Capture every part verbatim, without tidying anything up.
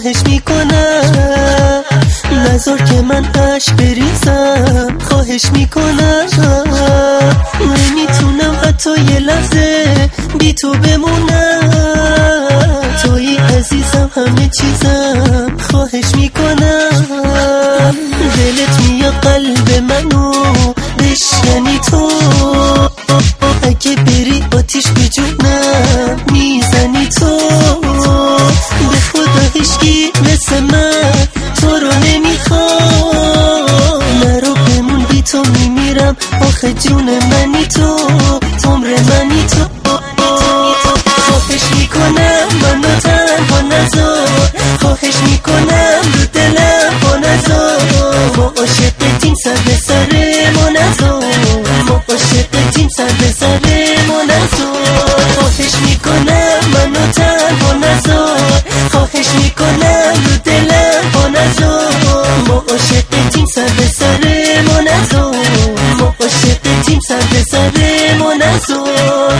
خواهش میکنم نذار که من عشق بریزم، خواهش میکنم نمیتونم حتی یه لحظه بی تو بمونم، توی عزیزم همه چیزم، خواهش میکنم دلت میاد قلب منو بشکنی تو، اگه بری آتیش به جونم میزنی تو، به خدا هیچکی مثل من تو رو نمیخوام، نرو بمون بی تو میمیرم، آخه جون منی تو، عمر منی تو، خواهش میکنم منو تنها نذار، خواهش میکنم رو دلم با نذار، ما عاشقتیم سر به سر ما نذار، ما عاشقتیم سر به سر ما نذار، خواهش میکنم منو تنها نذار، خواهش میکنم رو دلم با نذار، ما عاشقتیم سر به سر ما نذار، ما عاشقتیم سر به سر ما نذار.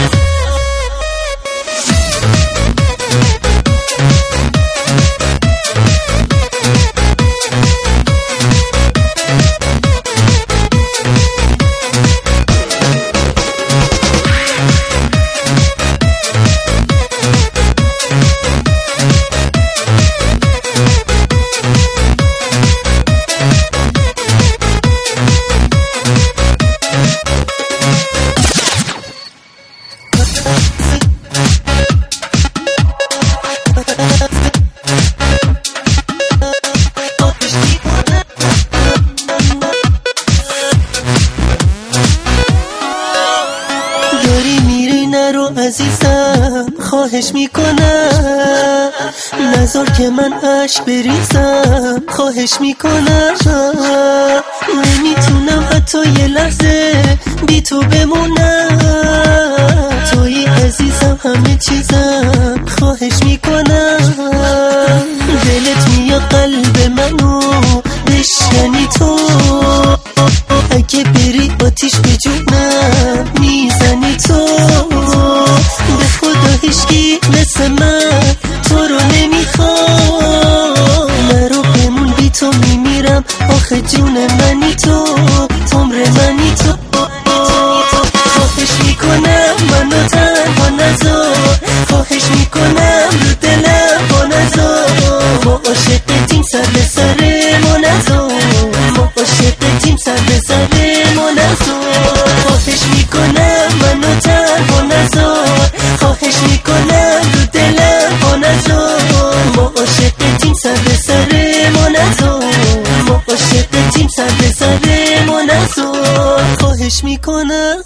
عزیزم خواهش میکنم نذار که من عشق بریزم، خواهش میکنم نمیتونم حتی یه لحظه بی تو بمونم، توی عزیزم همه چیزم، خواهش میکنم دلت میاد قلب منو بشکنی تو، اگه بری آتیش به جونم میزنی تو، به خدا هیچکی مثل من تو رو نمیخوام، نرو بمون بی تو میمیرم، آخه جون منی تو، عمر منی تو، خواهش میکنم منو تنها نذار، خواهش میکنم رو دلم با نذار، ما عاشقتیم سر به سر ما نذار، ما عاشقتیم سر به سر ما نذار، خواهش میکنم منو تنها نذار، خواهش میکنم رو دلم با نذار، ما عاشقتیم سر به سر ما نذار، ما عاشقتیم سر به سر ما نذار، خواهش میکنم